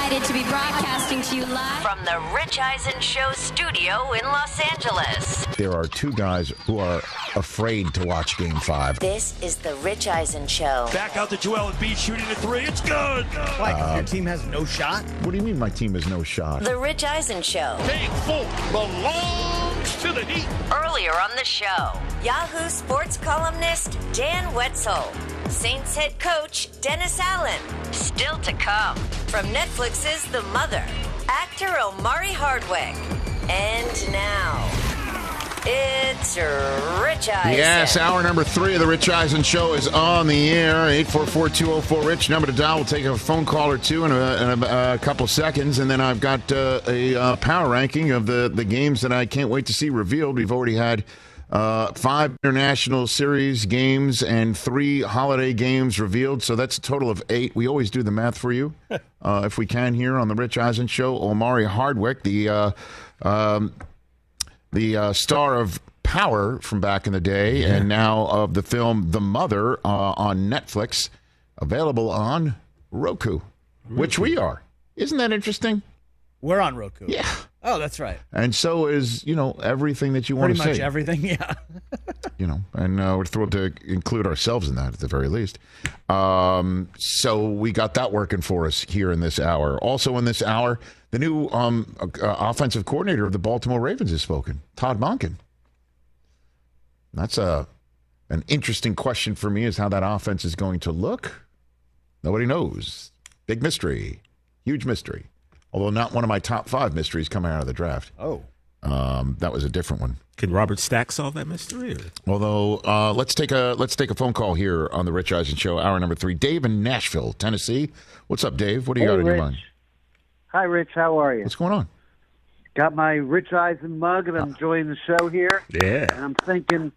excited to be broadcasting to you live from the Rich Eisen Show studio in Los Angeles. There are two guys who are afraid to watch Game 5. This is the Rich Eisen Show. Back out to Joel Embiid shooting a three. It's good. Like, your team has no shot? What do you mean my team has no shot? The Rich Eisen Show. Game 4 belongs to the Heat. Earlier on the show, Yahoo Sports columnist Dan Wetzel. Saints head coach Dennis Allen. Still to come. From Netflix's The Mother, actor Omari Hardwick. And now, it's Rich Eisen. Yes, hour number 3 of the Rich Eisen Show is on the air. 844-204-RICH. Number to dial. We'll take a phone call or two in a couple seconds. And then I've got a power ranking of the games that I can't wait to see revealed. We've already had 5 international series games and 3 holiday games revealed. So that's a total of 8. We always do the math for you if we can here on the Rich Eisen Show. Omari Hardwick, the star of Power from back in the day, and now of the film The Mother on Netflix, available on Roku, which we are. Isn't that interesting? We're on Roku. Yeah. Oh, that's right. And so is, everything that you want to say. Pretty much everything, yeah. And we're thrilled to include ourselves in that at the very least. So we got that working for us here in this hour. Also in this hour, the new offensive coordinator of the Baltimore Ravens has spoken, Todd Monken. That's an interesting question for me, is how that offense is going to look. Nobody knows. Big mystery. Huge mystery. Although not one of my top 5 mysteries coming out of the draft. Oh. That was a different one. Can Robert Stack solve that mystery? Although, let's take a phone call here on the Rich Eisen Show, hour number 3. Dave in Nashville, Tennessee. What's up, Dave? What do you got on your mind? Hi, Rich. How are you? What's going on? Got my Rich Eisen mug, and I'm enjoying the show here. Yeah. And I'm thinking,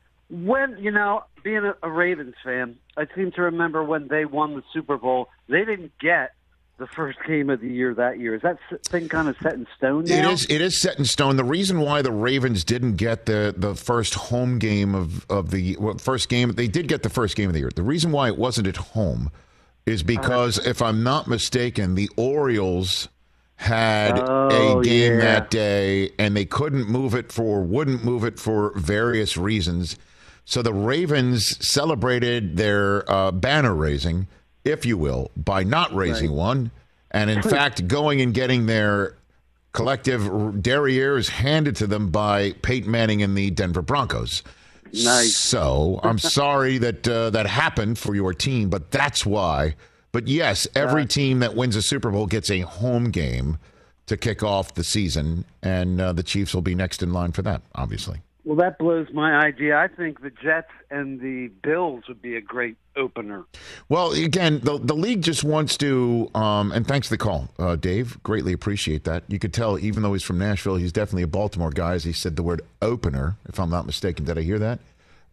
being a Ravens fan, I seem to remember when they won the Super Bowl, they didn't get the first game of the year that year. Is that thing kind of set in stone now? It is set in stone. The reason why the Ravens didn't get the first home game of the first game, they did get the first game of the year. The reason why it wasn't at home is because, if I'm not mistaken, the Orioles had a game that day, and they wouldn't move it for various reasons. So the Ravens celebrated their banner raising, if you will, by not raising one, and in fact going and getting their collective derrieres handed to them by Peyton Manning and the Denver Broncos. Nice. So I'm sorry that that happened for your team, but that's why. But yes, every team that wins a Super Bowl gets a home game to kick off the season, and the Chiefs will be next in line for that, obviously. Well, that blows my idea. I think the Jets and the Bills would be a great opener. Well, again, the league just wants to, and thanks for the call, Dave. Greatly appreciate that. You could tell, even though he's from Nashville, he's definitely a Baltimore guy, as he said the word opener, if I'm not mistaken. Did I hear that?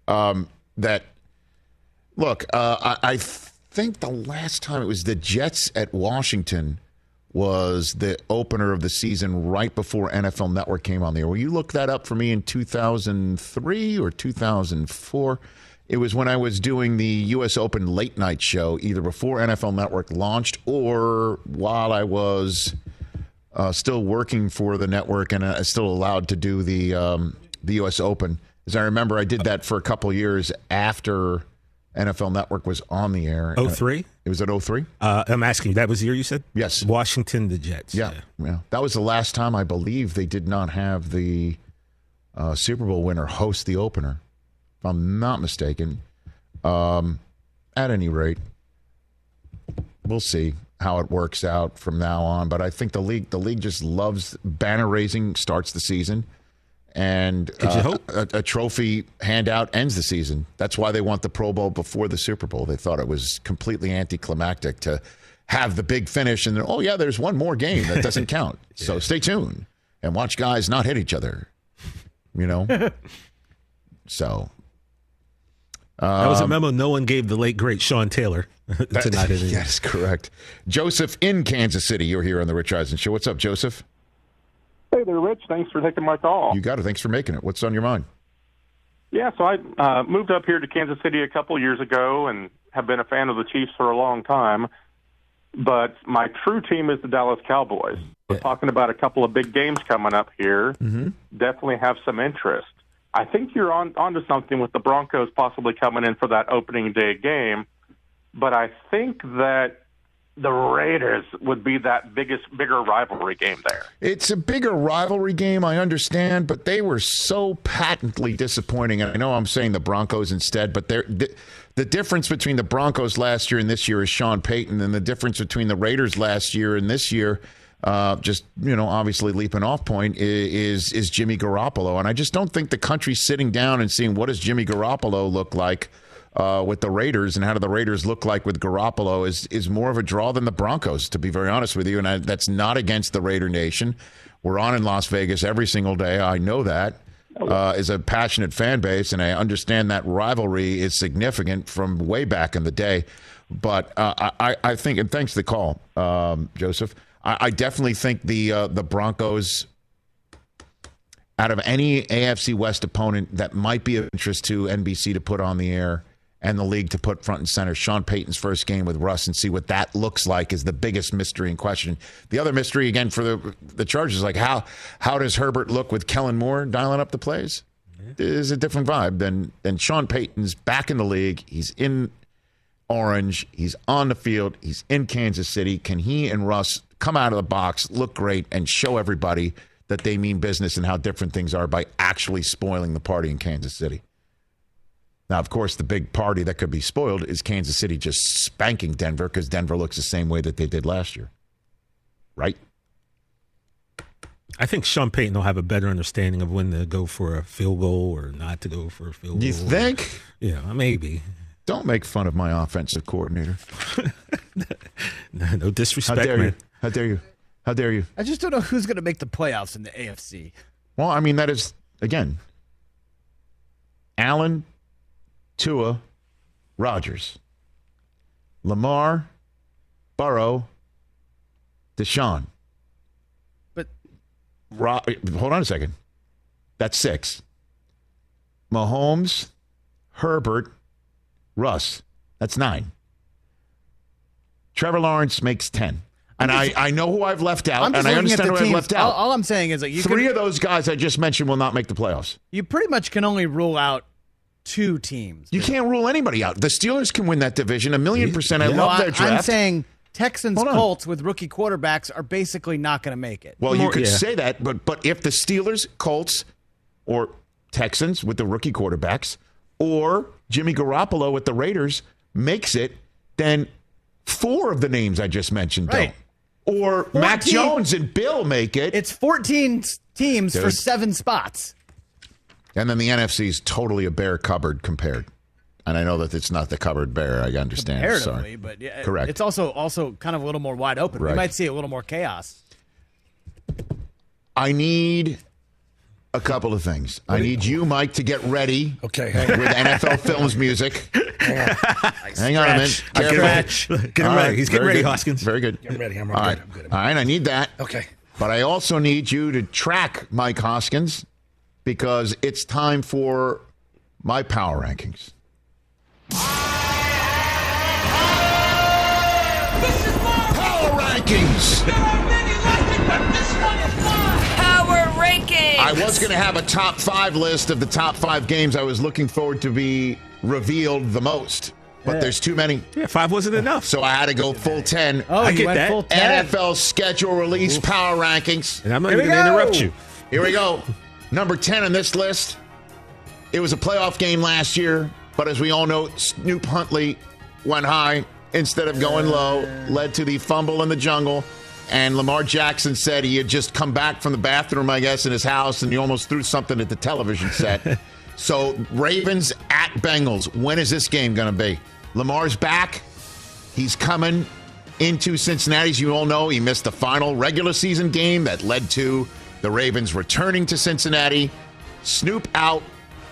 I think the last time it was the Jets at Washington was the opener of the season right before NFL Network came on the air. Will you look that up for me in 2003 or 2004? It was when I was doing the U.S. Open late night show, either before NFL Network launched or while I was still working for the network and still allowed to do the U.S. Open. As I remember, I did that for a couple of years after NFL Network was on the air. 03? It was at 03? I'm asking you, that was the year you said? Yes. Washington, the Jets. Yeah. That was the last time I believe they did not have the Super Bowl winner host the opener, if I'm not mistaken. At any rate, we'll see how it works out from now on. But I think the league just loves banner raising, starts the season. And a trophy handout ends the season. That's why they want the Pro Bowl before the Super Bowl. They thought it was completely anticlimactic to have the big finish and then, there's one more game that doesn't count. Yeah. So stay tuned and watch guys not hit each other. So. That was a memo no one gave the late, great Sean Taylor to not hit. Yes, correct. Joseph in Kansas City, you're here on the Rich Eisen Show. What's up, Joseph? Hey there, Rich. Thanks for taking my call. You got it. Thanks for making it. What's on your mind? Yeah, so I moved up here to Kansas City a couple years ago and have been a fan of the Chiefs for a long time. but my true team is the Dallas Cowboys. We're talking about a couple of big games coming up here. Definitely have some interest. I think you're onto something with the Broncos possibly coming in for that opening day game, but I think that the Raiders would be that bigger rivalry game there. It's a bigger rivalry game, I understand, but they were so patently disappointing. And I know I'm saying the Broncos instead, but the difference between the Broncos last year and this year is Sean Payton, and the difference between the Raiders last year and this year, obviously leaping off point, is Jimmy Garoppolo. And I just don't think the country's sitting down and seeing what does Jimmy Garoppolo look like with the Raiders, and how do the Raiders look like with Garoppolo is more of a draw than the Broncos, to be very honest with you. And that's not against the Raider Nation. We're on in Las Vegas every single day. I know that is a passionate fan base, and I understand that rivalry is significant from way back in the day. But I think, and thanks for the call, Joseph, I definitely think the Broncos, out of any AFC West opponent that might be of interest to NBC to put on the air and the league to put front and center, Sean Payton's first game with Russ and see what that looks like is the biggest mystery in question. The other mystery, again, for the Chargers is like how does Herbert look with Kellen Moore dialing up the plays? It is a different vibe than Sean Payton's back in the league. He's in Orange. He's on the field. He's in Kansas City. Can he and Russ come out of the box, look great, and show everybody that they mean business and how different things are by actually spoiling the party in Kansas City? Now, of course, the big party that could be spoiled is Kansas City just spanking Denver, because Denver looks the same way that they did last year. Right? I think Sean Payton will have a better understanding of when to go for a field goal or not to go for a field goal. You think? Yeah, maybe. Don't make fun of my offensive coordinator. No disrespect, How dare man. you? How dare you? How dare you? I just don't know who's going to make the playoffs in the AFC. Well, I mean, that is, again, Allen, Tua, Rodgers, Lamar, Burrow, Deshaun. But hold on a second. That's 6. Mahomes, Herbert, Russ. That's 9. Trevor Lawrence makes 10. And I know who I've left out, and I understand who I've left out. All I'm saying is that three of those guys I just mentioned will not make the playoffs. You pretty much can only rule out 2 teams. You can't rule anybody out. The Steelers can win that division 1,000,000%. I love their draft. I'm saying Texans, Colts with rookie quarterbacks are basically not going to make it. Well, you could say that, but if the Steelers, Colts, or Texans with the rookie quarterbacks, or Jimmy Garoppolo with the Raiders makes it, then 4 of the names I just mentioned don't. Or 14, Mac Jones and Bill make it. It's 14 teams for 7 spots. And then the NFC is totally a bare cupboard compared. And I know that it's not the cupboard bare. I understand. Comparatively, Sorry. But yeah, correct. It's also kind of a little more wide open. Right. We might see a little more chaos. I need a couple of things. I need you, Mike, to get ready. Okay. With NFL Films music. Hang on a minute. Get him ready. He's getting ready, Hoskins. Very good. I'm ready. I'm All right. good. All right. I need that. Okay. But I also need you to track Mike Hoskins, because it's time for my power rankings. Power rankings. Power rankings. I was going to have a top 5 list of the top 5 games I was looking forward to be revealed the most. But there's too many. Yeah, 5 wasn't enough. So I had to go full 10. Oh, I get went that. full 10. NFL schedule release power rankings. And I'm not even going to interrupt you. Here we go. Number 10 on this list. It was a playoff game last year, but as we all know, Snoop Huntley went high instead of going low, led to the fumble in the jungle. And Lamar Jackson said he had just come back from the bathroom, I guess, in his house, and he almost threw something at the television set. So Ravens at Bengals. When is this game going to be? Lamar's back. He's coming into Cincinnati. As you all know, he missed the final regular season game that led to the Ravens returning to Cincinnati. Snoop out.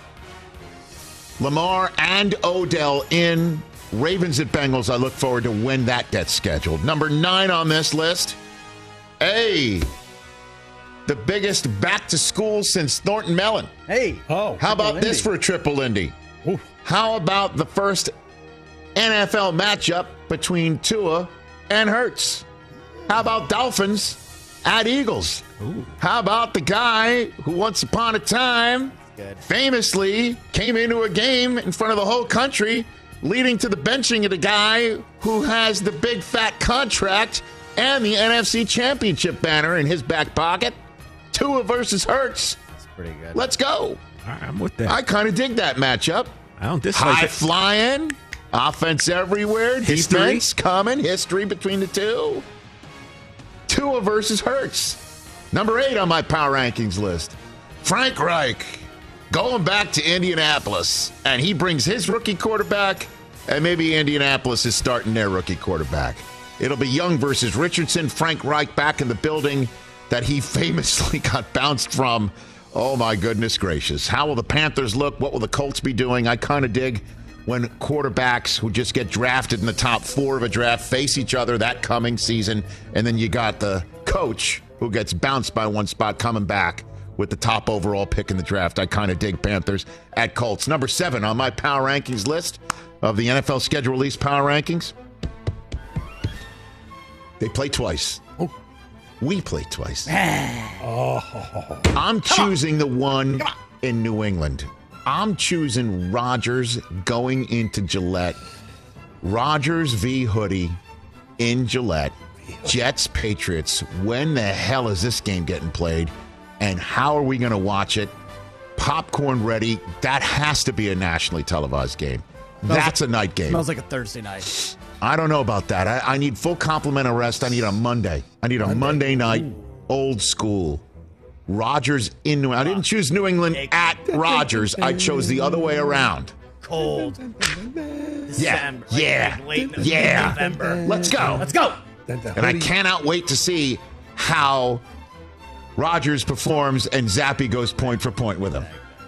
Lamar and Odell in. Ravens at Bengals. I look forward to when that gets scheduled. Number 9 on this list. Hey, the biggest back to school since Thornton Mellon. Hey. Oh. How about this for a triple Indy? Oof. How about the first NFL matchup between Tua and Hurts? How about Dolphins at Eagles? Ooh. How about the guy who once upon a time famously came into a game in front of the whole country, leading to the benching of the guy who has the big fat contract and the NFC Championship banner in his back pocket? Tua versus Hurts. That's pretty good. Let's go. I'm with that. I kind of dig that matchup. I don't dislike High it. flying, offense everywhere, History. defense coming, history between the two. Tua versus Hurts. Number 8 on my power rankings list. Frank Reich going back to Indianapolis, and he brings his rookie quarterback, and maybe Indianapolis is starting their rookie quarterback. It'll be Young versus Richardson. Frank Reich back in the building that he famously got bounced from. Oh, my goodness gracious. How will the Panthers look? What will the Colts be doing? I kind of dig when quarterbacks who just get drafted in the top 4 of a draft face each other that coming season, and then you got the coach who gets bounced by one spot coming back with the top overall pick in the draft. I kind of dig Panthers at Colts. Number 7 on my power rankings list of the NFL schedule release power rankings. They play twice. We play twice. I'm choosing the one in New England. I'm choosing Rodgers going into Gillette. Rodgers v. Hoodie in Gillette. Jets, Patriots. When the hell is this game getting played? And how are we going to watch it? Popcorn ready. That has to be a nationally televised game. That's a night game. Smells like a Thursday night. I don't know about that. I need full complement of rest. I need a Monday. I need a Monday night, old school. Rodgers in New England. I didn't choose New England at Rodgers. I chose the other way around. Cold. Yeah. Late Yeah. November. Let's go. Let's go. And I cannot wait to see how Rodgers performs and Zappy goes point for point with him.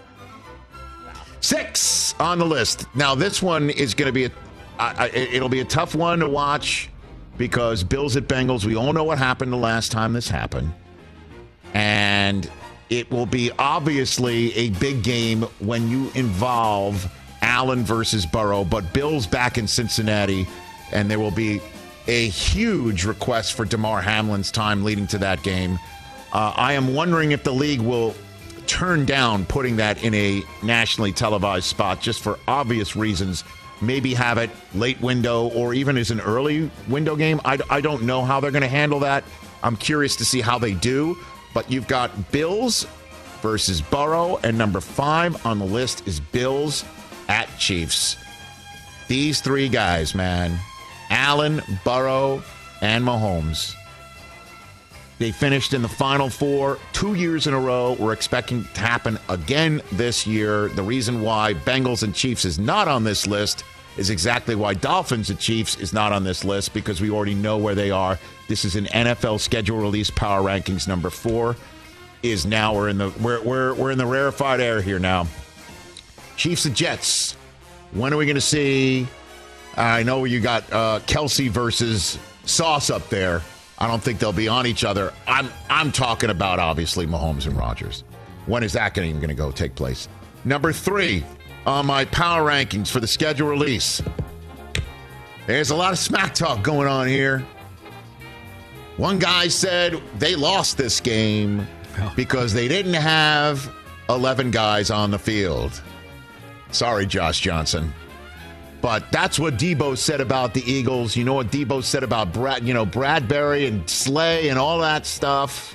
6 on the list. Now, this one is going to be it'll be a tough one to watch because Bills at Bengals, we all know what happened the last time this happened. And it will be obviously a big game when you involve Allen versus Burrow, but Bills back in Cincinnati, and there will be a huge request for Damar Hamlin's time leading to that game. I am wondering if the league will turn down putting that in a nationally televised spot just for obvious reasons. Maybe have it late window or even as an early window game. I don't know how they're going to handle that. I'm curious to see how they do. But you've got Bills versus Burrow, and number 5 on the list is Bills at Chiefs. These 3 guys, man, Allen, Burrow, and Mahomes. They finished in the Final Four 2 years in a row. We're expecting to happen again this year. The reason why Bengals and Chiefs is not on this list is exactly why Dolphins and Chiefs is not on this list, because we already know where they are. This is an NFL schedule release power rankings. Number 4 is now we're in the rarefied air here now. Chiefs and Jets. When are we going to see? I know you got Kelsey versus Sauce up there. I don't think they'll be on each other. I'm talking about obviously Mahomes and Rodgers. When is that even going to take place? Number 3 on my power rankings for the schedule release. There's a lot of smack talk going on here. One guy said they lost this game because they didn't have 11 guys on the field. Sorry, Josh Johnson. But that's what Debo said about the Eagles. You know what Debo said about Bradbury and Slay and all that stuff.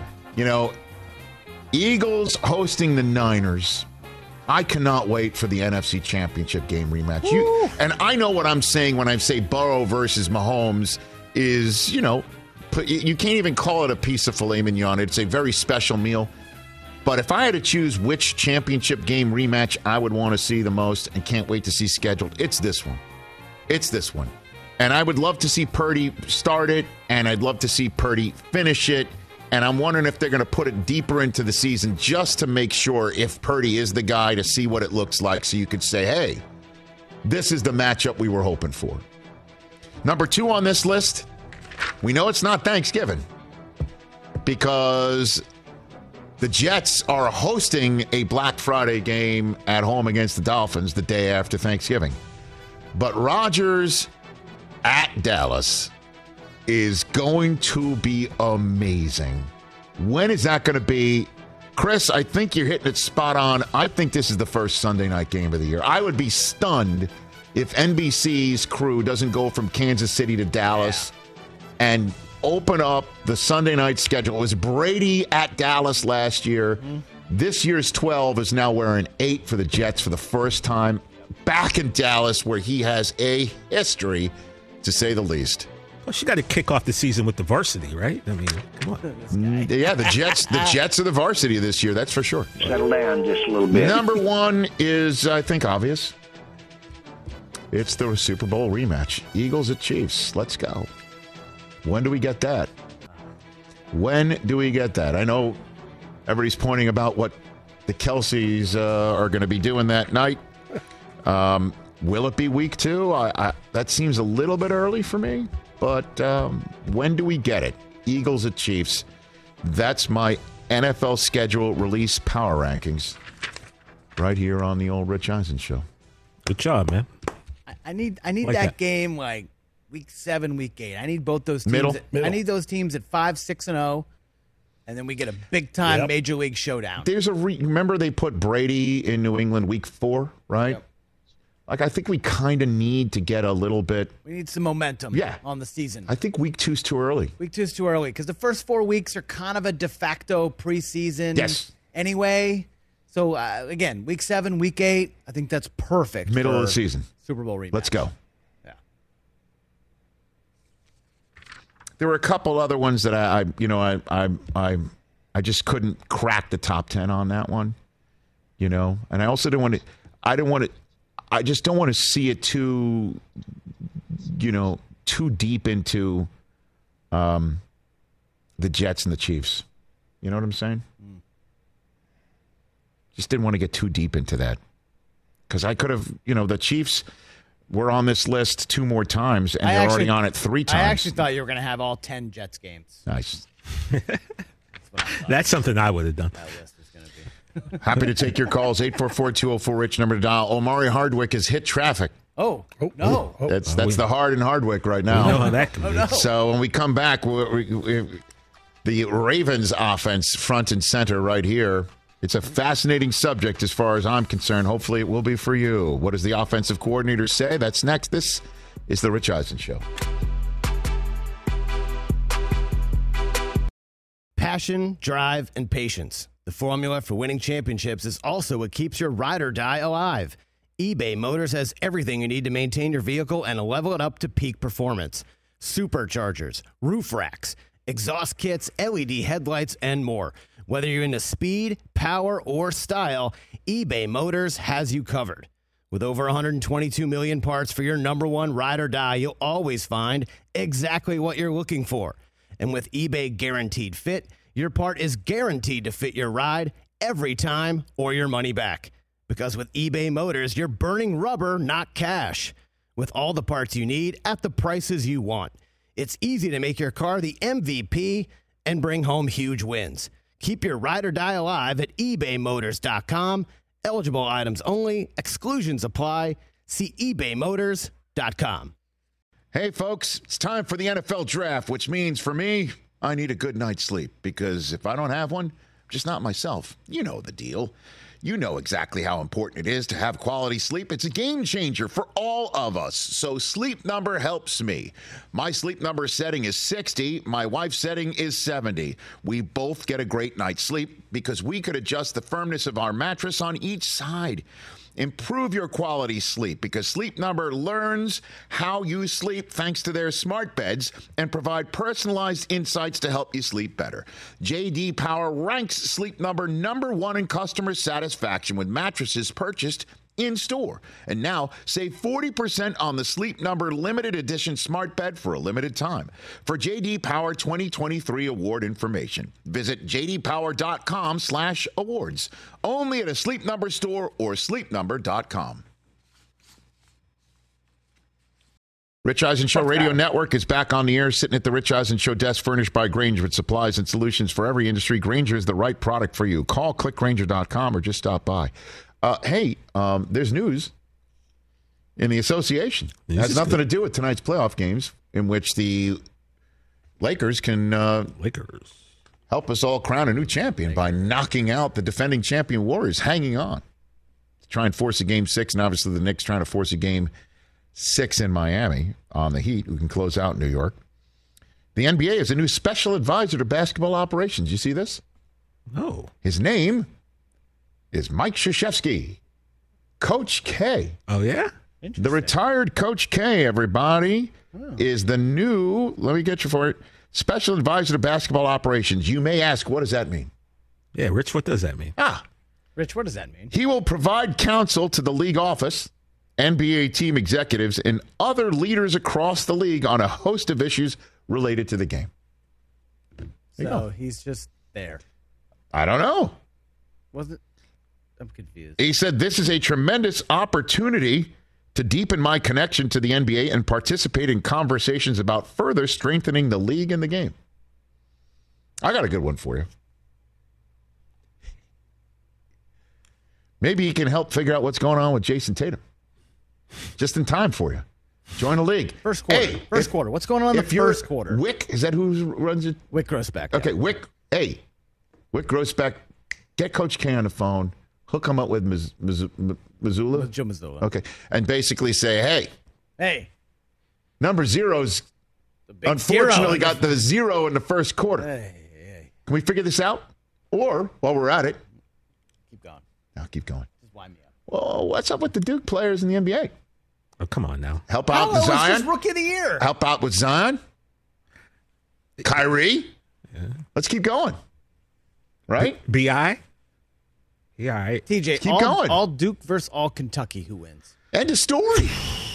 Eagles hosting the Niners. I cannot wait for the NFC Championship game rematch. And I know what I'm saying when I say Burrow versus Mahomes is, you can't even call it a piece of filet mignon. It's a very special meal. But if I had to choose which championship game rematch I would want to see the most and can't wait to see scheduled, it's this one. It's this one. And I would love to see Purdy start it, and I'd love to see Purdy finish it. And I'm wondering if they're going to put it deeper into the season just to make sure if Purdy is the guy to see what it looks like so you could say, hey, this is the matchup we were hoping for. Number 2 on this list, we know it's not Thanksgiving because the Jets are hosting a Black Friday game at home against the Dolphins the day after Thanksgiving. But Rodgers at Dallas. is going to be amazing. When is that going to be? Chris, I think you're hitting it spot on. I think this is the first Sunday night game of the year. I would be stunned if NBC's crew doesn't go from Kansas City to Dallas and open up the Sunday night schedule. It was Brady at Dallas last year. Mm-hmm. This year's 12 is now wearing 8 for the Jets for the first time. Back in Dallas, where he has a history, to say the least. Well, she got to kick off the season with the varsity, right? I mean, come on. Yeah, the Jets are the varsity this year, that's for sure. Settle down just a little bit. Number one is, I think, obvious. It's the Super Bowl rematch. Eagles at Chiefs. Let's go. When do we get that? When do we get that? I know everybody's pointing about what the Kelceys are going to be doing that night. Will it be week 2? That seems a little bit early for me. But when do we get it? Eagles at Chiefs. That's my NFL schedule release power rankings right here on the old Rich Eisen show. Good job, man. I need like that game like week 7, week 8. I need both those teams. Middle. I need those teams at 5-6-0, and then we get a big time Major League showdown. There's remember they put Brady in New England week 4, right? Yep. Like, I think we kind of need to get a little bit. We need some momentum on the season. I think week 2 is too early. Week 2 is too early because the first 4 weeks are kind of a de facto preseason anyway. So, again, week 7, week 8, I think that's perfect. Middle of the season. Super Bowl rematch. Let's go. Yeah. There were a couple other ones that I just couldn't crack the top 10 on that one. You know, and I also didn't want to. I just don't want to see it too deep into the Jets and the Chiefs. You know what I'm saying? Just didn't want to get too deep into that. Because I could have, the Chiefs were on this list 2 more times, and they're already on it 3 times. I actually thought you were going to have all 10 Jets games. Nice. That's something I would have done. That list is going to be. Happy to take your calls. 844-204-RICH, number to dial. Omari Hardwick has hit traffic. Oh, no. That's the hard in Hardwick right now. We know how that can be. No. So when we come back, the Ravens offense front and center right here. It's a fascinating subject as far as I'm concerned. Hopefully it will be for you. What does the offensive coordinator say? That's next. This is the Rich Eisen Show. Passion, drive, and patience. The formula for winning championships is also what keeps your ride or die alive. eBay Motors has everything you need to maintain your vehicle and level it up to peak performance. Superchargers, roof racks, exhaust kits, LED headlights, and more. Whether you're into speed, power, or style, eBay Motors has you covered. With over 122 million parts for your number one ride or die, you'll always find exactly what you're looking for. And with eBay Guaranteed Fit, your part is guaranteed to fit your ride every time or your money back. Because with eBay Motors, you're burning rubber, not cash. With all the parts you need at the prices you want. It's easy to make your car the MVP and bring home huge wins. Keep your ride or die alive at ebaymotors.com. Eligible items only. Exclusions apply. See ebaymotors.com. Hey, folks, it's time for the NFL draft, which means for me, I need a good night's sleep because if I don't have one, I'm just not myself. You know the deal. You know exactly how important it is to have quality sleep. It's a game changer for all of us. So Sleep Number helps me. My Sleep Number setting is 60. My wife's setting is 70. We both get a great night's sleep because we could adjust the firmness of our mattress on each side. Improve your quality sleep because Sleep Number learns how you sleep thanks to their smart beds and provide personalized insights to help you sleep better. J.D. Power ranks Sleep Number number 1 in customer satisfaction with mattresses purchased in-store. And now, save 40% on the Sleep Number limited edition smart bed for a limited time. For J.D. Power 2023 award information, visit jdpower.com/awards. Only at a Sleep Number store or sleepnumber.com. Rich Eisen Show Radio Network is back on the air, sitting at the Rich Eisen Show desk, furnished by Grainger with supplies and solutions for every industry. Grainger is the right product for you. Call clickgrainger.com or just stop by. There's news in the association. It has nothing to do with tonight's playoff games, in which the Lakers can help us all crown a new champion by knocking out the defending champion Warriors, hanging on to try and force a Game 6. And obviously the Knicks trying to force a Game 6 in Miami on the Heat, who can close out New York. The NBA is a new special advisor to basketball operations. You see this? No. His name is Mike Krzyzewski, Coach K. Oh, yeah? The retired Coach K, everybody, is the new, let me get you for it, special advisor to basketball operations. You may ask, what does that mean? Yeah, Rich, what does that mean? Rich, what does that mean? He will provide counsel to the league office, NBA team executives, and other leaders across the league on a host of issues related to the game. So he's just there. I don't know. I'm confused. He said, this is a tremendous opportunity to deepen my connection to the NBA and participate in conversations about further strengthening the league and the game. I got a good one for you. Maybe he can help figure out what's going on with Jason Tatum. Just in time for you. Join the league. First quarter. What's going on in the first quarter? Wick, is that who runs it? Wick Grossbeck. Okay, Wick Grossbeck, get Coach K on the phone, hook him up with Mazzulla? Joe Mazzulla. Okay, and basically say, hey, number zero's unfortunately got the 0 in the first quarter. Hey. Can we figure this out? Or, while we're at it, keep going. No, keep going. Just wind me up. Well, what's up with the Duke players in the NBA? Oh, come on now. Help out with Zion. Was Rookie of the Year. Help out with Zion. Kyrie. Yeah. Let's keep going. Right? B.I.? Yeah, all right. TJ, keep going. All Duke versus all Kentucky. Who wins? End of story.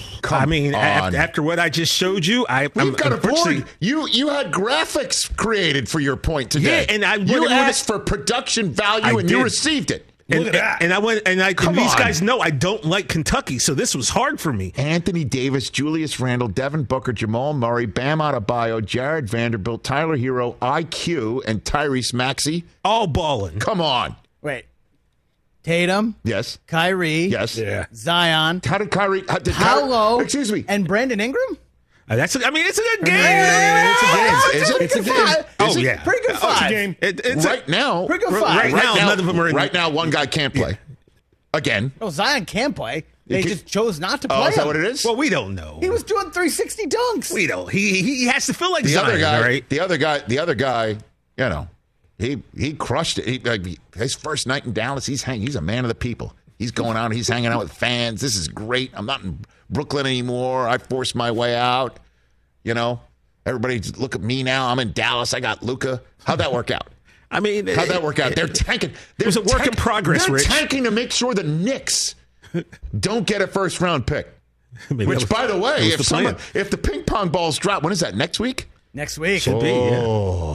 After what I just showed you, we've got a board. You had graphics created for your point today. Yeah, and you asked for production value, and you received it. Look at that. And these guys know I don't like Kentucky, so this was hard for me. Anthony Davis, Julius Randle, Devin Booker, Jamal Murray, Bam Adebayo, Jared Vanderbilt, Tyler Hero, IQ, and Tyrese Maxey. All balling. Come on. Wait. Tatum. Yes. Kyrie. Yes. Yeah. Zion. How did Kyrie? Paolo. Excuse me. And Brandon Ingram? It's a good game. It's a game. Is it? It's a game. Oh, yeah. Pretty good five. It's a game. Right now. Pretty good five. Right now, none of them are in. Right now, one guy can't play. Again. No, Zion can play. They just chose not to play him. Is that what it is? Well, we don't know. He was doing 360 dunks. We don't. He has to feel like the Zion, other guy. right? The other guy. You know, he crushed it. His first night in Dallas, he's a man of the people. He's going out. He's hanging out with fans. This is great. I'm not in Brooklyn anymore. I forced my way out. You know, everybody look at me now. I'm in Dallas. I got Luka. How'd that work out? How'd that work out? They're tanking. It was a work in progress, They're Rich. tanking to make sure the Knicks don't get a first-round pick. Which, by the way, if the ping pong balls drop, when is that? Next week? Next week. Should be, yeah.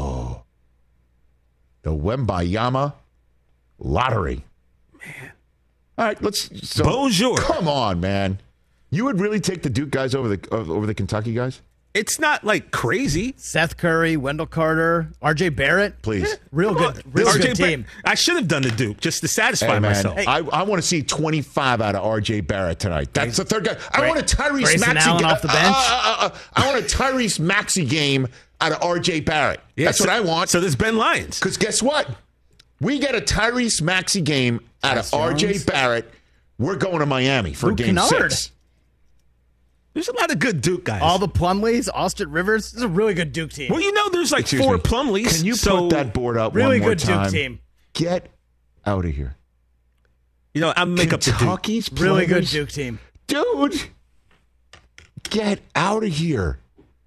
The Wembayama lottery. Man. All right, bonjour. Come on, man. You would really take the Duke guys over the Kentucky guys? It's not like crazy. Seth Curry, Wendell Carter, R.J. Barrett. Please. Real good team. I should have done the Duke just to satisfy myself. Hey. I want to see 25 out of R.J. Barrett tonight. That's the third guy. I want a Tyrese Maxey game off the bench. I want a Tyrese Maxey game out of R.J. Barrett. That's what I want. So there's Ben Lyons. Because guess what? We get a Tyrese Maxey game out of R.J. Barrett. We're going to Miami for Luke Game Kennard. 6. There's a lot of good Duke guys. All the Plumlees, Austin Rivers. This is a really good Duke team. Well, there's like four Plumlees. Can you put that board up really one more good time? Duke team. Get out of here. I'll make up the Duke. Kentucky's really good Duke team. Dude, get out of here.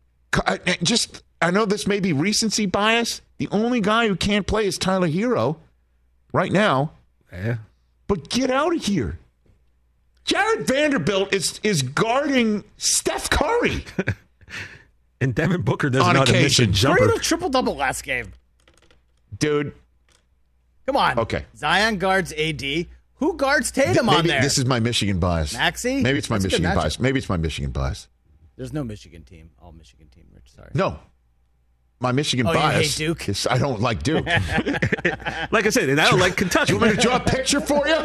I know this may be recency bias. The only guy who can't play is Tyler Hero right now. Yeah. But get out of here. Jared Vanderbilt is guarding Steph Curry. And Devin Booker doesn't know how to miss a jumper. Curry had a triple-double last game. Dude. Come on. Okay. Zion guards AD. Who guards Tatum on there? This is my Michigan bias. Maxey? Maybe it's my Michigan bias. Maybe it's my Michigan bias. There's no Michigan team. All Michigan team, Rich. Sorry. No. My Michigan bias. You hate Duke? Is I don't like Duke. Like I said, and I don't like Kentucky. Do you want me to draw a picture for you?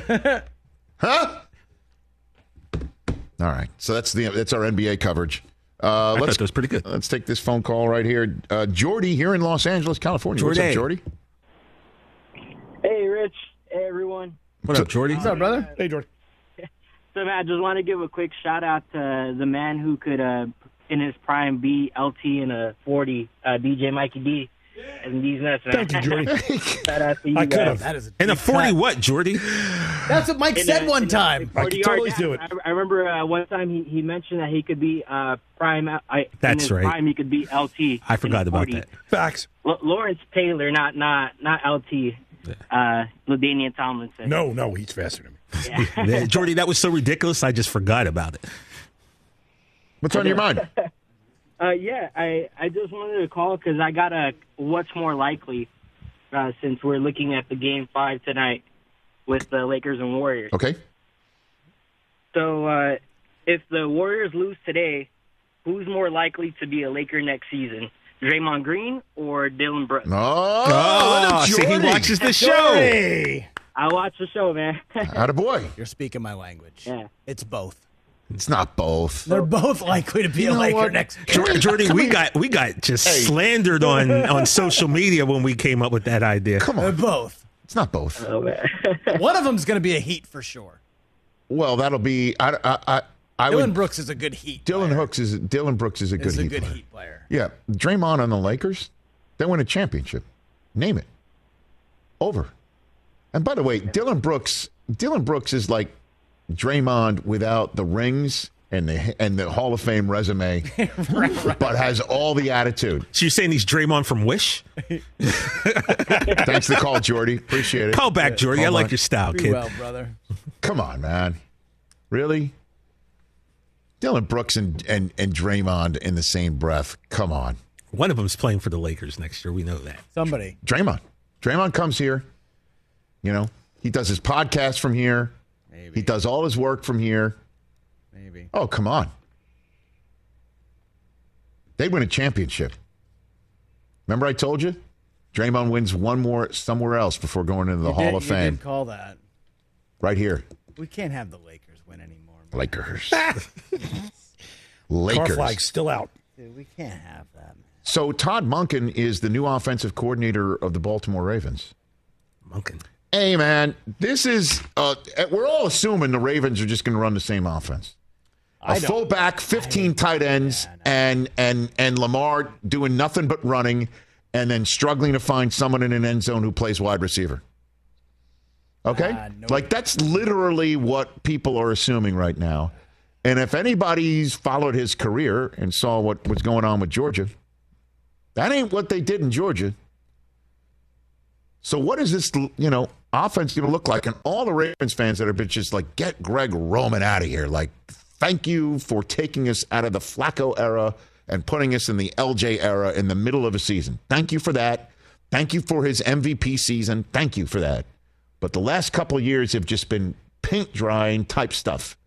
Huh? All right. So that's our NBA coverage I thought that was pretty good. Let's take this phone call right here. Jordy here in Los Angeles, California. Jordy. What's up, Jordy? Hey, Rich. Hey, everyone. What up, Jordy? What's up, brother? Hey, Jordy. So, man, I just want to give a quick shout-out to the man who could, in his prime, be LT in a 40, DJ Mikey D. And these nuts, man. Thank you, Jordy. Shout out to you I guys. could have. That is In a 40 what, Jordy? That's what Mike said one time. I could totally do it. I remember one time he mentioned that he could be prime. That's in his right. Prime, he could be LT. I forgot about that. Facts. Lawrence Taylor, not LT. LaDainian Tomlinson. No, he's faster than me. Yeah. Jordy, that was so ridiculous, I just forgot about it. What's on your mind? I just wanted to call because I got a what's more likely since we're looking at the Game 5 tonight with the Lakers and Warriors. Okay. So if the Warriors lose today, who's more likely to be a Laker next season? Draymond Green or Dillon Brooks? Oh, see, he watches the show. Jordy. I watch the show, man. Attaboy. You're speaking my language. Yeah. It's both. It's not both. They're both likely to be You a know Laker what? next year. Jordy, we got just slandered on social media when we came up with that idea. Come They're on. both. It's not both. Oh, man. One of them's going to be a Heat for sure. Well, that'll be. I Dillon would. Brooks is a good Heat. Dillon Brooks is a good is a Heat good player. Heat player. Yeah, Draymond on the Lakers, they win a championship. Name it. Over. And by the way, Dillon Brooks is like Draymond without the rings and the Hall of Fame resume, right. But has all the attitude. So you're saying he's Draymond from Wish? Thanks for the call, Jordy. Appreciate it. Call back, Jordy. I like your style, Be kid. well, brother. Come on, man. Really? Dillon Brooks and Draymond in the same breath. Come on. One of them's playing for the Lakers next year. We know that. Somebody. Draymond comes here. You know, he does his podcast from here. Maybe. He does all his work from here. Maybe. Oh, come on. They win a championship. Remember I told you? Draymond wins one more somewhere else before going into the Hall of Fame. You did call that. Right here. We can't have the Lakers win anymore. Lakers. Car flag's still out. Dude, we can't have that. So Todd Monken is the new offensive coordinator of the Baltimore Ravens. Monken. Hey, man, this is we're all assuming the Ravens are just going to run the same offense. A fullback, 15 tight ends, and Lamar doing nothing but running and then struggling to find someone in an end zone who plays wide receiver. Okay? No. Like, that's literally what people are assuming right now. And if anybody's followed his career and saw what was going on with Georgia, that ain't what they did in Georgia. So what is this, offense going to look like? And all the Ravens fans that have been just like, get Greg Roman out of here. Like, thank you for taking us out of the Flacco era and putting us in the LJ era in the middle of a season. Thank you for that. Thank you for his MVP season. Thank you for that. But the last couple of years have just been paint drying type stuff.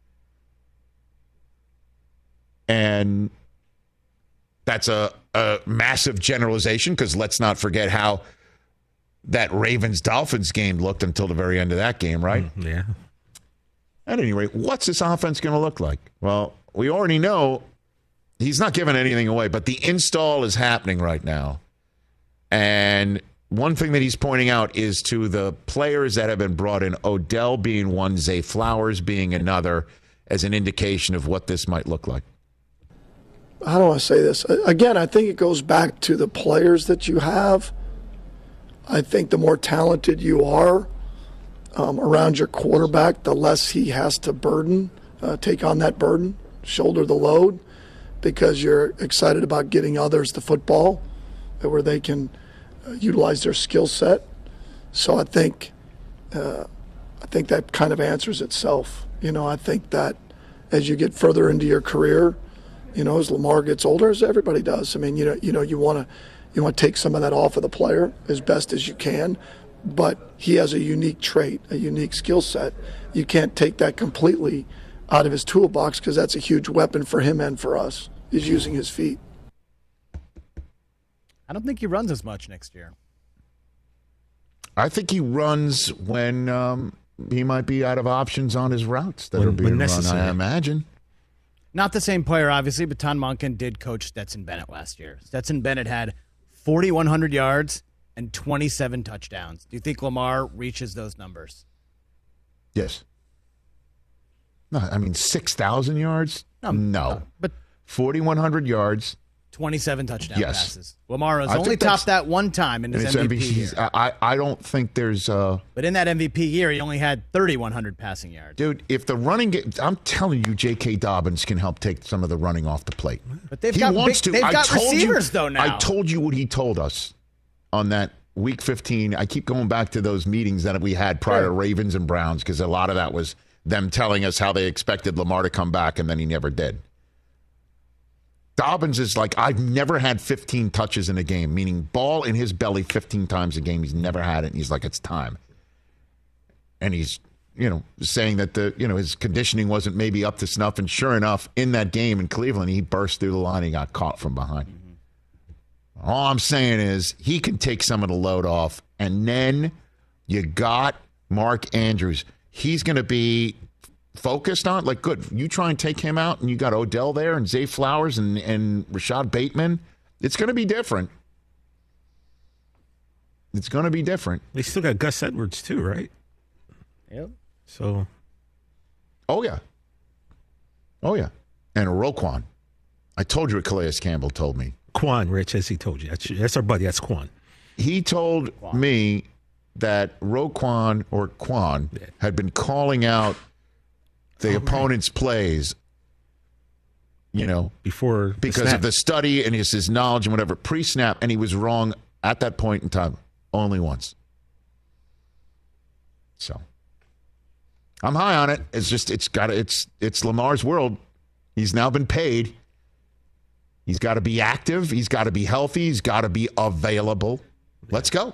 And that's a massive generalization because let's not forget how that Ravens-Dolphins game looked until the very end of that game, right? Yeah. At any rate, what's this offense going to look like? Well, we already know he's not giving anything away, but the install is happening right now. And one thing that he's pointing out is to the players that have been brought in, Odell being one, Zay Flowers being another, as an indication of what this might look like. How do I say this? Again, I think it goes back to the players that you have. I think the more talented you are around your quarterback, the less he has to take on that burden, shoulder the load, because you're excited about getting others the football where they can utilize their skill set. So I think that kind of answers itself. I think that as you get further into your career, as Lamar gets older, as everybody does, I mean, you want to take some of that off of the player as best as you can, but he has a unique trait, a unique skill set. You can't take that completely out of his toolbox because that's a huge weapon for him and for us, is using his feet. I don't think he runs as much next year. I think he runs when he might be out of options on his routes that are being run, I imagine. Not the same player, obviously, but Todd Monken did coach Stetson Bennett last year. Stetson Bennett had 4,100 yards and 27 touchdowns. Do you think Lamar reaches those numbers? Yes. No, I mean 6,000 yards? No. But 4,100 yards. 27 touchdown Yes. passes. Lamar has only topped that one time in his MVP year. I don't think there's... But in that MVP year, he only had 3,100 passing yards. Dude, if the running game... I'm telling you, J.K. Dobbins can help take some of the running off the plate. But they've got receivers, though, now. I told you what he told us on that Week 15. I keep going back to those meetings that we had prior to Ravens and Browns, because a lot of that was them telling us how they expected Lamar to come back, and then he never did. Dobbins is like, I've never had 15 touches in a game, meaning ball in his belly 15 times a game. He's never had it, and he's like, it's time. And he's, saying that his conditioning wasn't maybe up to snuff, and sure enough, in that game in Cleveland, he burst through the line, he got caught from behind. All I'm saying is he can take some of the load off, and then you got Mark Andrews. He's going to be focused on, like, good. You try and take him out, and you got Odell there, and Zay Flowers, and Rashad Bateman. It's going to be different. It's going to be different. They still got Gus Edwards too, right? Yep. So. Oh yeah. And Roquan. I told you what Calais Campbell told me. Quan, Rich, as he told you. That's our buddy. That's Quan. He told me that Roquan or Quan had been calling out the opponent's plays, before because of the study and his knowledge and whatever, pre-snap, and he was wrong at that point in time only once. So I'm high on it. It's just it's Lamar's world. He's now been paid. He's got to be active. He's got to be healthy. He's got to be available. Let's go.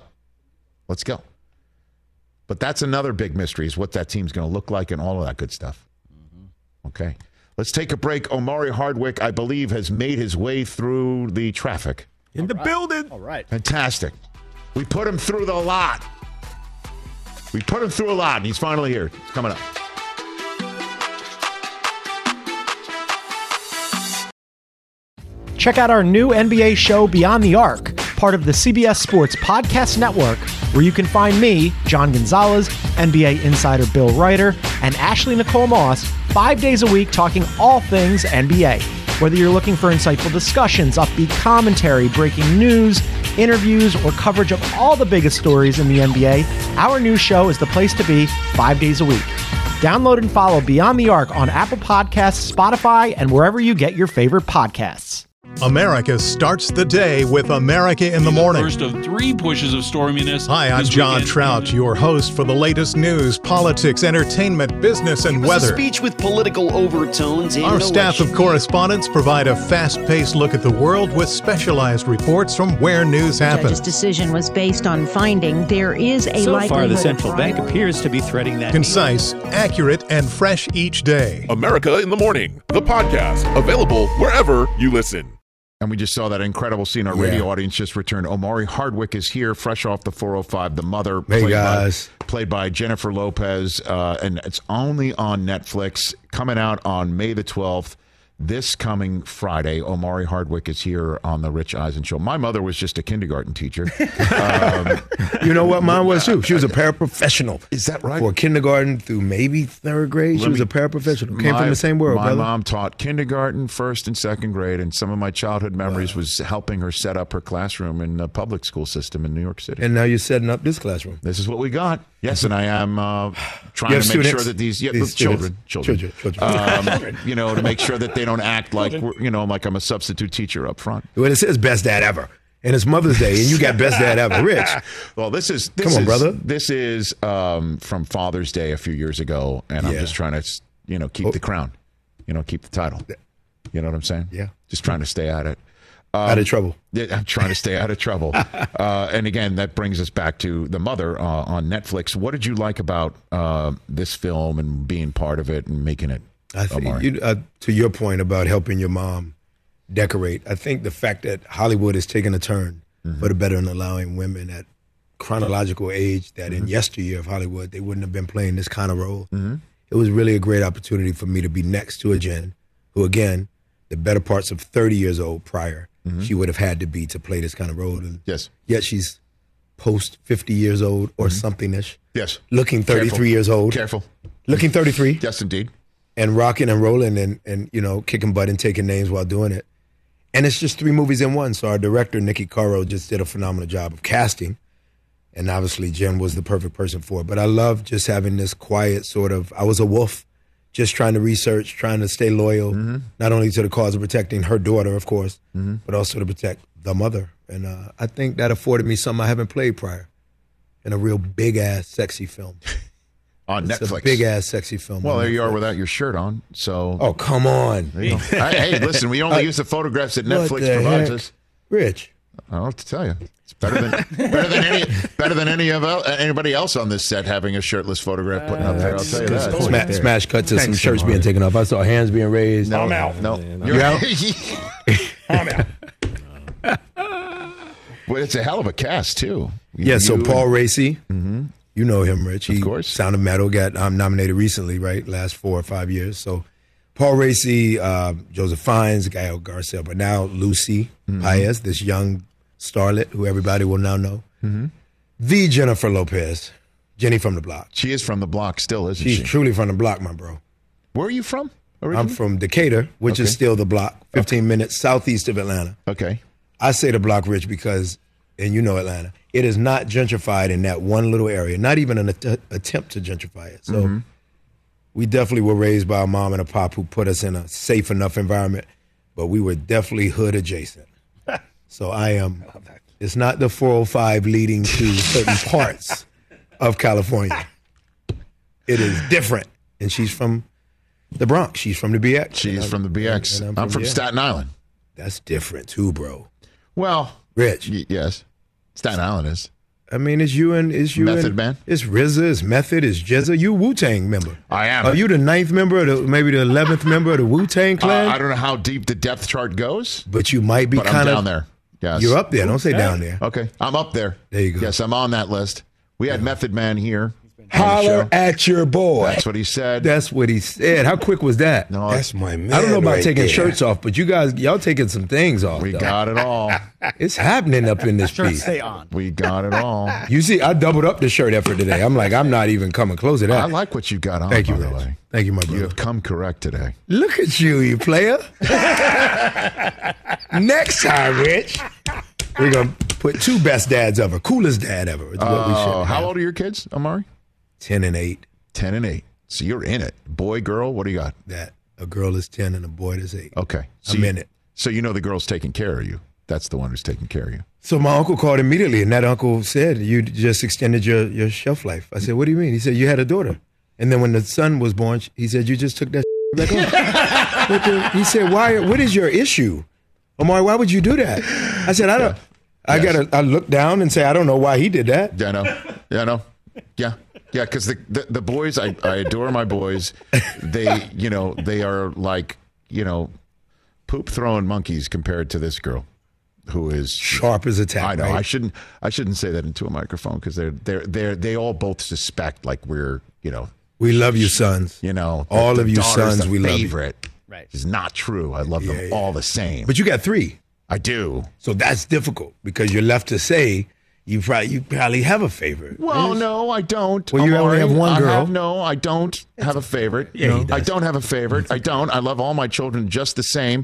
But that's another big mystery, is what that team's going to look like and all of that good stuff. Okay. Let's take a break. Omari Hardwick, I believe, has made his way through the traffic. In the building. All right. Fantastic. We put him through a lot, and he's finally here. It's coming up. Check out our new NBA show, Beyond the Arc, part of the CBS Sports Podcast Network, where you can find me, John Gonzalez, NBA insider Bill Ryder, and Ashley Nicole Moss 5 days a week talking all things NBA. Whether you're looking for insightful discussions, upbeat commentary, breaking news, interviews, or coverage of all the biggest stories in the NBA, our new show is the place to be 5 days a week. Download and follow Beyond the Arc on Apple Podcasts, Spotify, and wherever you get your favorite podcasts. America starts the day with America in the Morning. First of 3 pushes of storminess. Hi, I'm John Trout, your host for the latest news, politics, entertainment, business, and weather. A speech with political overtones. Our staff of correspondents provide a fast-paced look at the world with specialized reports from where news happens. The decision was based on finding there is a likelihood. So far, the central bank appears to be threading that. Concise, accurate, and fresh each day. America in the Morning, the podcast, available wherever you listen. And we just saw that incredible scene. Our radio audience just returned. Omari Hardwick is here, fresh off the 405. The mother, played by Jennifer Lopez, and it's only on Netflix. Coming out on May the 12th. This coming Friday, Omari Hardwick is here on the Rich Eisen Show. My mother was just a kindergarten teacher. You know what? Mine was too. She was a paraprofessional. Is that right? For kindergarten through maybe 3rd grade. She was a paraprofessional. Came from the same world, My mom taught kindergarten, 1st and 2nd grade, and some of my childhood memories was helping her set up her classroom in the public school system in New York City. And now you're setting up this classroom. This is what we got. Yes, and I am trying to make sure that these children, to make sure that they don't act like like I'm a substitute teacher up front. Well, it says best dad ever, and it's Mother's Day, and you got best dad ever, Rich. Well, this is brother. This is from Father's Day a few years ago, and I'm just trying to keep the crown, keep the title. You know what I'm saying? Yeah. Just trying to stay at it. Out of trouble. I'm trying to stay out of trouble. And again, that brings us back to The Mother on Netflix. What did you like about this film and being part of it and making it? I think, to your point about helping your mom decorate, I think the fact that Hollywood is taking a turn for the better and allowing women at chronological age that in yesteryear of Hollywood, they wouldn't have been playing this kind of role. It was really a great opportunity for me to be next to a Jen, who, again, the better parts of 30 years old prior, she would have had to be to play this kind of role. And yes. Yet she's post 50 years old or something-ish. Yes. Looking 33 years old. Careful. Looking 33. Yes, indeed. And rocking and rolling and you know, kicking butt and taking names while doing it. And it's just 3 movies in one. So our director, Nikki Caro, just did a phenomenal job of casting. And obviously Jen was the perfect person for it. But I love just having this quiet sort of, I was a wolf, just trying to research, trying to stay loyal, not only to the cause of protecting her daughter, of course, but also to protect the mother. And I think that afforded me something I haven't played prior in a real big-ass, sexy film. On Netflix. A big-ass, sexy film. Well, there you are without your shirt on. So. Oh, come on. Hey, listen, we only use the photographs that Netflix provides us. Rich. I don't know what to tell you. It's better than anybody else on this set having a shirtless photograph putting up there. I'll tell you that. Smash cut to some shirts being taken off. I saw hands being raised. No, I'm out. No, you're out. I'm out. Well, it's a hell of a cast too. So Paul Raci, you know him, Rich. Of course. Sound of Metal got nominated recently, right? Last 4 or 5 years. So Paul Raci, Joseph Fiennes, Gael Garcia, but now Lucy Paez, this young starlet who everybody will now know. The Jennifer Lopez, Jenny from the block. She is from the block still, isn't she? She's truly from the block, my bro. Where are you from originally? I'm from Decatur, which is still the block, 15 minutes southeast of Atlanta. Okay. I say the block, Rich, because, and you know Atlanta, it is not gentrified in that one little area, not even an attempt to gentrify it. So we definitely were raised by a mom and a pop who put us in a safe enough environment, but we were definitely hood adjacent. So I am, it's not the 405 leading to certain parts of California. It is different. And she's from the Bronx. She's from the BX. She's from the BX. I'm from Staten Island. That's different too, bro. Well, Rich. Yes. Staten Island is. I mean, it's you Method Man. It's RZA, it's Method, it's Jizza. You Wu-Tang member. I am. Are you the 9th member, or maybe the 11th member of the Wu-Tang clan? I don't know how deep the depth chart goes. But you might be kind of down there. Yes. You're up there. Don't say down there. Okay. I'm up there. There you go. Yes, I'm on that list. We had Method Man here. Holler at your boy. That's what he said. That's what he said. How quick was that? No, that's my man. I don't know about taking shirts off, but you guys, y'all taking some things off. We got it all. It's happening up in this Shirts piece. stay on. We got it all. You see, I doubled up the shirt effort today. I'm like, I'm not even coming close to that. I like what you got on. Thank you, by the Rich. way. Thank you, my brother. You have come correct today. Look at you, you player. Next time, Rich, we're going to put 2 best dads ever. Coolest dad ever. It's what we should how old are your kids, Amari? 10 and 8. 10 and 8. So you're in it. Boy, girl, what do you got? That a girl is 10 and a boy is 8. Okay. So I'm in it. So you know the girl's taking care of you. That's the one who's taking care of you. So my uncle called immediately, and that uncle said, you just extended your shelf life. I said, what do you mean? He said, you had a daughter. And then when the son was born, he said, you just took that back off. He said, why? What is your issue? Omar, why would you do that? I said, I don't. I look down and say, I don't know why he did that. Yeah, I know. Yeah, I know. Yeah. Yeah, because the boys, I adore my boys. They, they are like, poop throwing monkeys compared to this girl, who is sharp as a tack. I know. Right? I shouldn't say that into a microphone because they all both suspect like we're we love you, sons. All of you sons, we love you. Right, is not true. I love them all the same. But you got 3. I do. So that's difficult because you're left to say. You probably have a favorite. Well, no, I don't. Well, you only have one girl. I don't have a favorite. Yeah, I don't have a favorite. I don't. I love all my children just the same.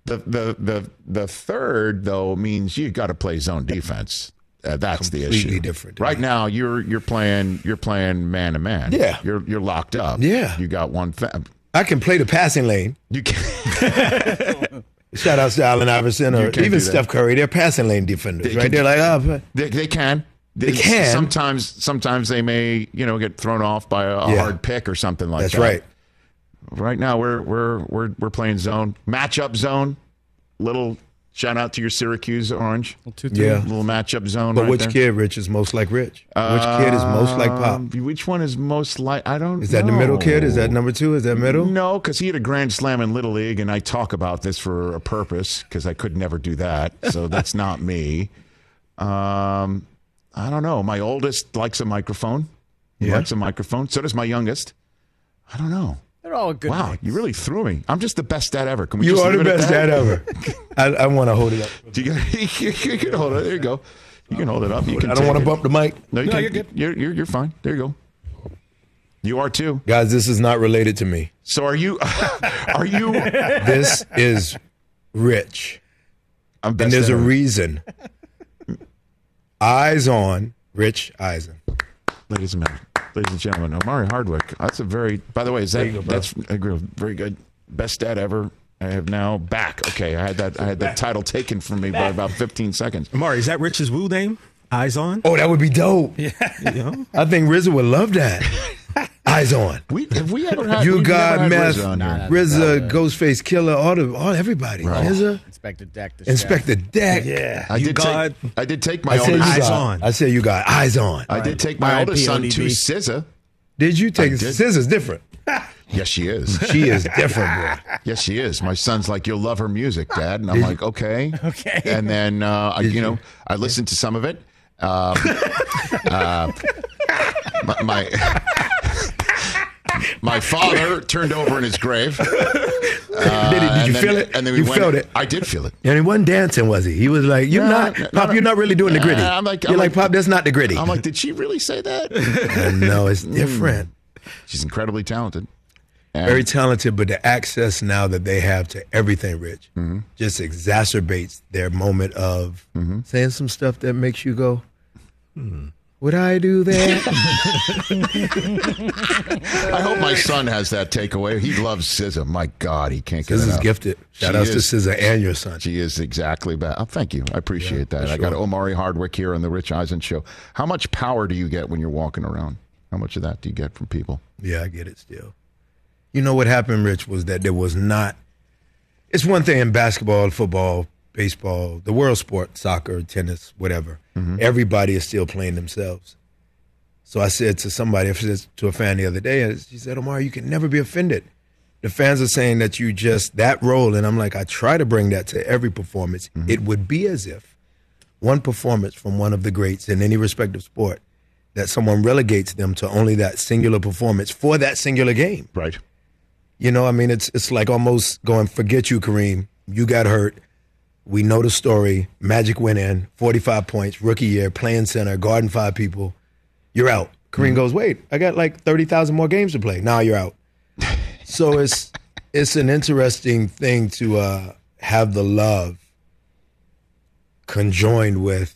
The third though means you got to play zone defense. That's the issue. Completely different. Right now, you're playing man to man. Yeah, you're locked up. Yeah, you got one. I can play the passing lane. You can. Shout out to Allen Iverson or even Steph Curry. They're passing lane defenders, right? They're like, they can. They can. Sometimes they may, get thrown off by a hard pick or something like that. That's right. Right now we're playing zone, matchup zone. Little shout out to your Syracuse Orange. Little matchup zone. But right which there. kid, Rich, is most like Rich? Which kid is most like Pop? Which one is most like? I don't. Is that the middle kid? Is that number 2? Is that middle? No, because he had a grand slam in Little League, and I talk about this for a purpose because I could never do that. So that's not me. I don't know. My oldest likes a microphone. He likes a microphone. So does my youngest. I don't know. They're all good. Wow, names. you really threw me. I'm just the best dad ever. Can we You just are leave the it at best that? dad ever. I want to hold it up. You can hold it. There you go. You can hold it up. You can I don't want to bump the mic. No, No, can't. you're good. You're fine. There you go. You are too. Guys, this is not related to me. So are you? Are you? This is Rich. I'm And best there's dad a ever. reason. Eyes on Rich Eisen. Ladies and gentlemen, Omari Hardwick. That's a very. By the way, is that that's very good. Best dad ever. I have now back. Okay, I had that title taken from me by about 15 seconds. Amari, is that Rich's Woo name? Eyes on? Oh, that would be dope. Yeah. I think RZA would love that. Eyes on. Have we ever had? You we've got never had meth, RZA on here. RZA, Ghostface Killer, all everybody. Right. RZA, Inspector Deck. Inspector Deck. Yeah. I did take my I said oldest you Eyes got, on. I said you got eyes on. I did take my oldest son to SZA. Did you take I did. SZA's different? Yes, she is. She is different, bro. Yes, she is. My son's like, you'll love her music, Dad. And I'm Did like, okay. Okay. And then, I listened to some of it. My father turned over in his grave. Did you feel it? And then you felt it. I did feel it. And he wasn't dancing, was he? He was like, "You're not, Pop. You're not really doing the gritty." I'm like, Pop. That's not the gritty. I'm like, did she really say that? No, it's different. She's incredibly talented. Very talented, but the access now that they have to everything, Rich, just exacerbates their moment of saying some stuff that makes you go, would I do that? I hope my son has that takeaway. He loves SZA. My God, he can't get it SZA's out. gifted. Shout out to SZA and your son. She is exactly that. Oh, thank you. I appreciate that. I got Omari Hardwick here on the Rich Eisen Show. How much power do you get when you're walking around? How much of that do you get from people? Yeah, I get it still. You know what happened, Rich, was that there was not – it's one thing in basketball, football, baseball, the world sport, soccer, tennis, whatever. Everybody is still playing themselves. So I said to somebody, I said to a fan the other day, she said, Omar, you can never be offended. The fans are saying that you just – that role. And I'm like, I try to bring that to every performance. It would be as if one performance from one of the greats in any respective sport that someone relegates them to only that singular performance for that singular game. Right. You know, I mean, it's like almost going, forget you, Kareem. You got hurt. We know the story. Magic went in, 45 points, rookie year, playing center, guarding 5 people. You're out. Kareem goes, wait, I got like 30,000 more games to play. Now you're out. So it's an interesting thing to have the love conjoined with,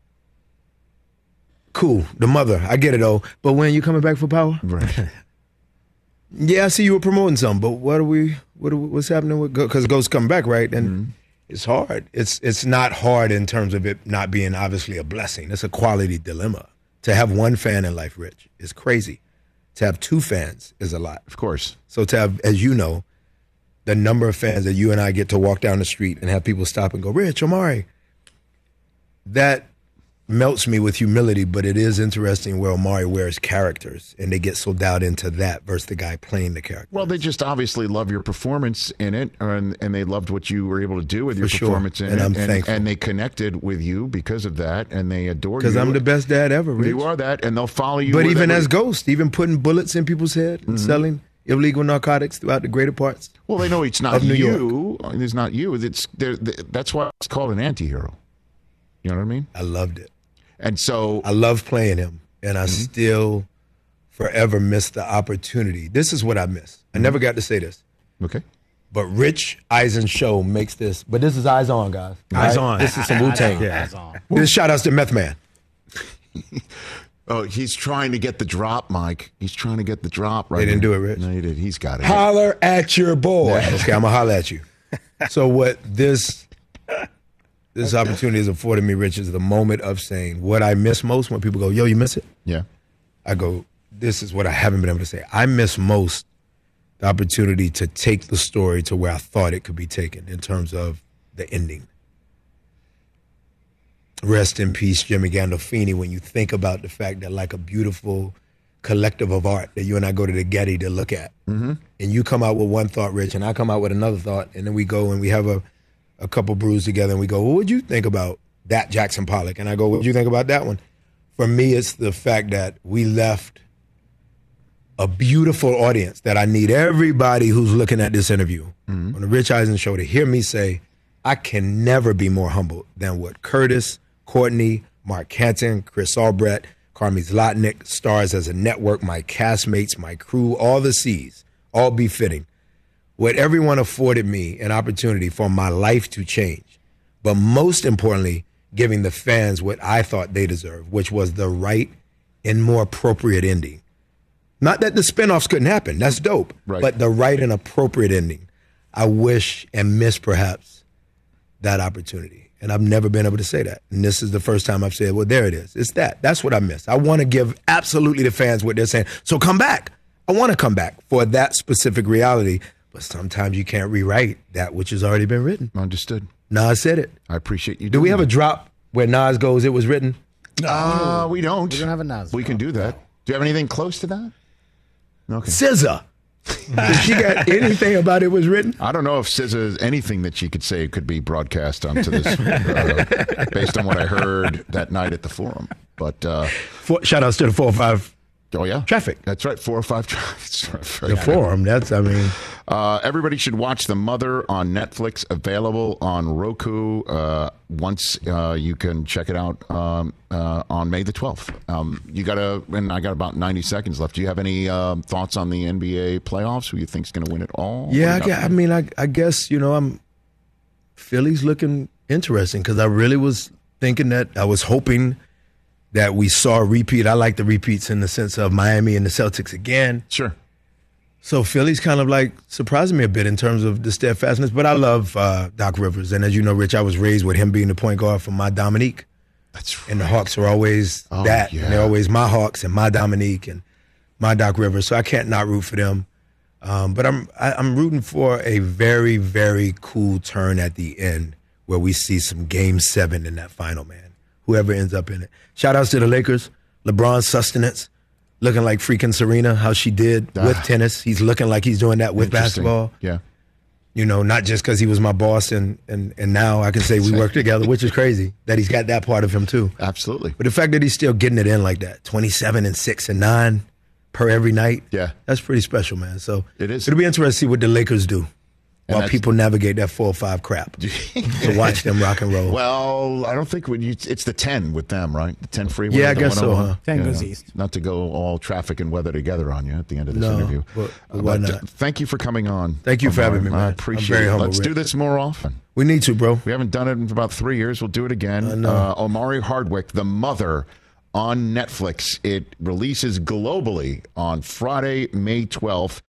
cool, the mother. I get it, though. But when you coming back for power? Right. Yeah, I see you were promoting something, but what's happening with because Ghost coming back, right? And it's hard. It's not hard in terms of it not being obviously a blessing. It's a quality dilemma. To have one fan in life, Rich, is crazy. To have 2 fans is a lot. Of course. So to have, as you know, the number of fans that you and I get to walk down the street and have people stop and go, Rich, Omari, that melts me with humility, but it is interesting where Omari wears characters and they get so dialed into that versus the guy playing the character. Well, they just obviously love your performance in it, and they loved what you were able to do with your For sure. performance in And it. I'm thankful. And they connected with you because of that, and they adore you. Because I'm the best dad ever, Rich. You are that, and they'll follow you. But even wherever- as Ghost, even putting bullets in people's head and selling illegal narcotics throughout the greater parts. Well, they know it's not of New you. It's not you. That's why it's called an anti-hero. You know what I mean? I loved it. And so I love playing him, and I still forever miss the opportunity. This is what I miss. I never got to say this. Okay. But Rich Eisen Show makes this. But this is Eyes On, guys. Eyes on. This is some Wu-Tang. Eyes on. This shout outs to Meth Man. Oh, he's trying to get the drop, Mike. He's trying to get the drop right They didn't here. do it, Rich. No, he did. He's got it. Holler at your boy. Okay, I'm going to holler at you. So what this opportunity has afforded me, Rich, is the moment of saying what I miss most when people go, yo, you miss it? Yeah. I go, this is what I haven't been able to say. I miss most the opportunity to take the story to where I thought it could be taken in terms of the ending. Rest in peace, Jimmy Gandolfini, when you think about the fact that like a beautiful collective of art that you and I go to the Getty to look at, and you come out with one thought, Rich, and I come out with another thought, and then we go and we have a couple brews together, and we go, well, what'd you think about that Jackson Pollock? And I go, what'd you think about that one? For me, it's the fact that we left a beautiful audience that I need everybody who's looking at this interview on the Rich Eisen Show to hear me say, I can never be more humbled than what Curtis, Courtney, Mark Canton, Chris Albrecht, Carmi Zlotnick, stars as a network, my castmates, my crew, all the C's, all befitting. What everyone afforded me an opportunity for my life to change, but most importantly, giving the fans what I thought they deserved, which was the right and more appropriate ending. Not that the spinoffs couldn't happen. That's dope. Right. But the right and appropriate ending. I wish and miss perhaps that opportunity. And I've never been able to say that. And this is the first time I've said, well, there it is. It's that. That's what I miss. I want to give absolutely the fans what they're saying. So come back. I want to come back for that specific reality. But sometimes you can't rewrite that which has already been written. Understood. Nas said it. I appreciate you doing Do we have a drop where Nas goes, it was written? No. We don't. We don't have a Nas. We can do that. Do you have anything close to that? Okay. SZA. Did she got anything about it was written? I don't know if SZA, anything that she could say could be broadcast onto this based on what I heard that night at the Forum. But shout outs to the 405. Oh, yeah. Traffic. That's right. 405 Traffic. The Forum. That's, I mean. Everybody should watch The Mother on Netflix, available on Roku. Once you can check it out on May the 12th. And I got about 90 seconds left. Do you have any thoughts on the NBA playoffs? Who you think's going to win it all? Yeah, I guess, Philly's looking interesting because I really was thinking that I was hoping that we saw a repeat. I like the repeats in the sense of Miami and the Celtics again. Sure. So Philly's kind of like surprising me a bit in terms of the steadfastness, but I love Doc Rivers. And as you know, Rich, I was raised with him being the point guard for my Dominique. That's right. And the Hawks are always that. Yeah. And they're always my Hawks and my Dominique and my Doc Rivers. So I can't not root for them. But I'm rooting for a very, very cool turn at the end where we see some Game 7 in that final, man. Whoever ends up in it. Shout outs to the Lakers. LeBron's sustenance. Looking like freaking Serena, how she did with tennis. He's looking like he's doing that with basketball. Yeah. Not just because he was my boss and now I can say we work together, which is crazy that he's got that part of him too. Absolutely. But the fact that he's still getting it in like that, 27 and 6 and 9 per every night. Yeah. That's pretty special, man. So it is. It'll be interesting to see what the Lakers do. While people navigate that 4-5 crap. To watch them rock and roll. Well, I don't think it's the 10 with them, right? The 10 freeway. Yeah, I guess so, huh? 10 goes east. Not to go all traffic and weather together on you at the end of this interview. But why not? Thank you for coming on. Thank you for having me, man. I appreciate it. Let's do this more often. We need to, bro. We haven't done it in about 3 years. We'll do it again. Omari Hardwick, The Mother, on Netflix. It releases globally on Friday, May 12th.